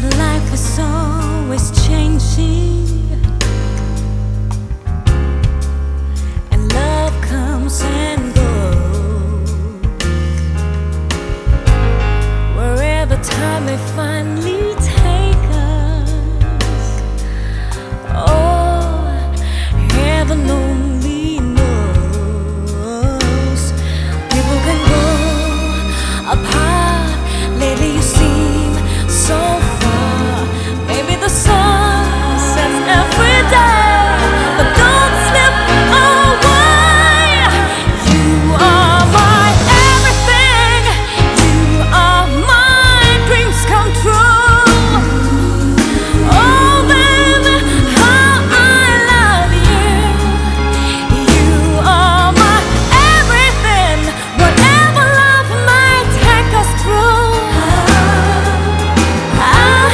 that life is always changing, and love comes and goes. Wherever time may finally take us, oh, heaven only knows. People can go apart. Lately you seem so far. Maybe the sun sets every day, but don't slip away. You are my everything. You are my dreams come true. Oh baby, how I love you. You are my everything. Whatever love might take us through, I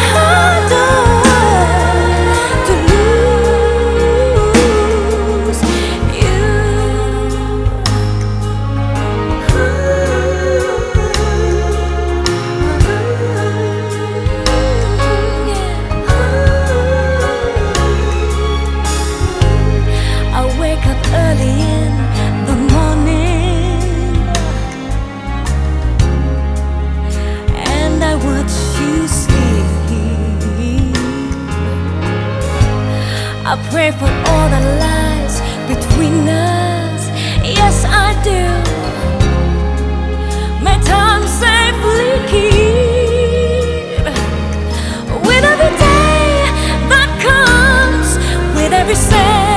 adore to lose you. I wake up early in the morning, and I watch you sleep. I pray for all that lies between us. Yes, I do. May time safely keep. With every day that comes, with every second